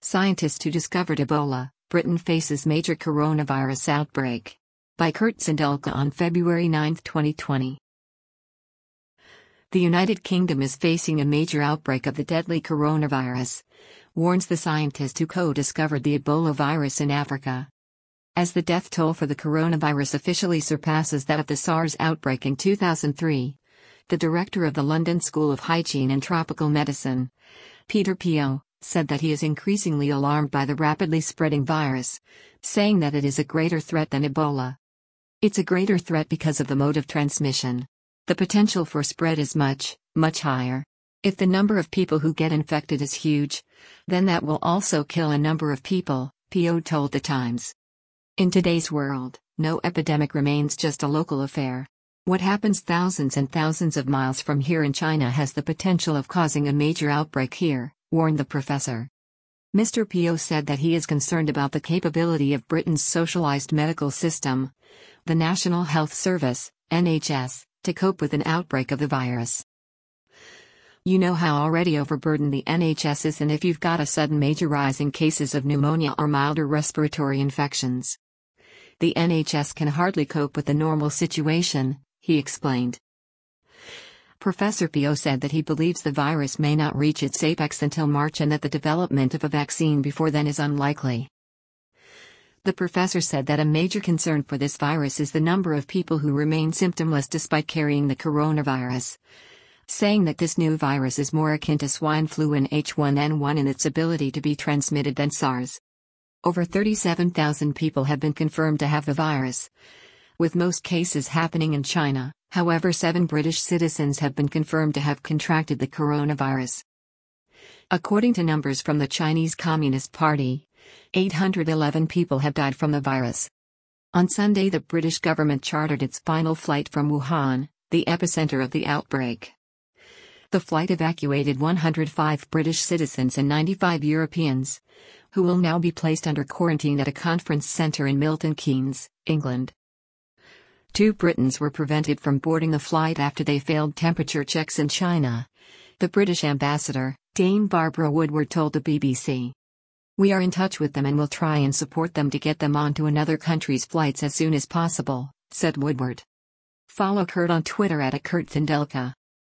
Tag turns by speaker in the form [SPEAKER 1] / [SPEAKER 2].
[SPEAKER 1] Scientists who discovered Ebola, Britain faces major coronavirus outbreak. By Kurt Sindelka on February 9, 2020. The United Kingdom is facing a major outbreak of the deadly coronavirus, warns the scientist who co-discovered the Ebola virus in Africa. As the death toll for the coronavirus officially surpasses that of the SARS outbreak in 2003, the director of the London School of Hygiene and Tropical Medicine, Peter Pio, said that he is increasingly alarmed by the rapidly spreading virus, saying that it is a greater threat than Ebola. It's a greater threat because of the mode of transmission. The potential for spread is much, much higher. If the number of people who get infected is huge, then that will also kill a number of people, Pio told The Times. In today's world, no epidemic remains just a local affair. What happens thousands and thousands of miles from here in China has the potential of causing a major outbreak here, warned the professor. Mr. Pio said that he is concerned about the capability of Britain's socialized medical system, the National Health Service, NHS, to cope with an outbreak of the virus. You know how already overburdened the NHS is, and if you've got a sudden major rise in cases of pneumonia or milder respiratory infections, the NHS can hardly cope with the normal situation, he explained. Professor Pio said that he believes the virus may not reach its apex until March and that the development of a vaccine before then is unlikely. The professor said that a major concern for this virus is the number of people who remain symptomless despite carrying the coronavirus, saying that this new virus is more akin to swine flu and H1N1 in its ability to be transmitted than SARS. Over 37,000 people have been confirmed to have the virus, with most cases happening in China. However, 7 British citizens have been confirmed to have contracted the coronavirus. According to numbers from the Chinese Communist Party, 811 people have died from the virus. On Sunday, the British government chartered its final flight from Wuhan, the epicenter of the outbreak. The flight evacuated 105 British citizens and 95 Europeans, who will now be placed under quarantine at a conference centre in Milton Keynes, England. 2 Britons were prevented from boarding the flight after they failed temperature checks in China, the British ambassador, Dame Barbara Woodward, told the BBC. We are in touch with them and will try and support them to get them onto another country's flights as soon as possible, said Woodward. Follow Kurt on Twitter @KurtSindelka.